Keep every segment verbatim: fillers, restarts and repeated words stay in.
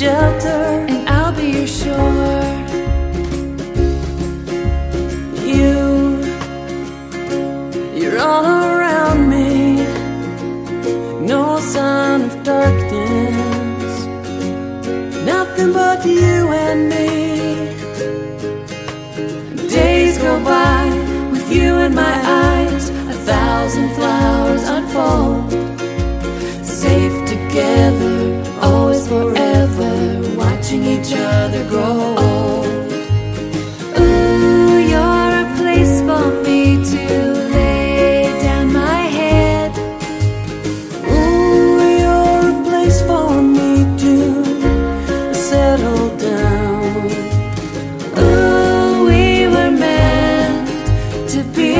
shelter, and I'll be your shore. You, you're all around me, no sign of darkness, nothing but you and me. Days go by with you in my eyes, a thousand flowers unfold. Safe together, always forever, watching each other grow old. Ooh, you're a place for me to lay down my head. Ooh, you're a place for me to settle down. Ooh, we were meant to be.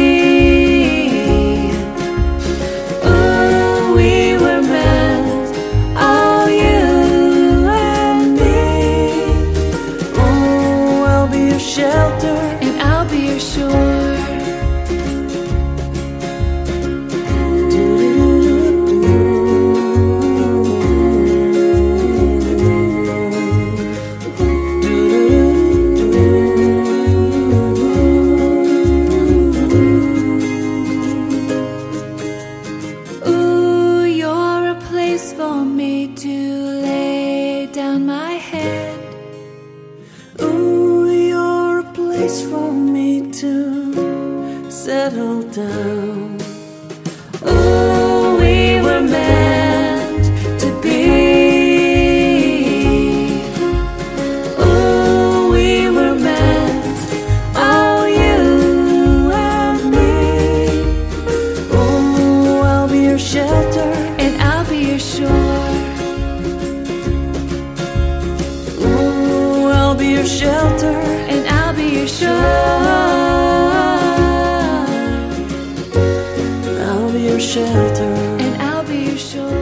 Ooh, we were meant, oh, you and me. Ooh, I'll be your shelter, And I'll be your shore. Ooh, you're a place for me to lay down my head. ooh, you're a place for me to settle down. Ooh, we were meant to be. Ooh, we were meant, oh, you and me. Ooh, I'll be your shelter, And I'll be your shore. ooh, I'll be your shelter, And I'll be your shore. I'll be your shelter. And I'll be your shore.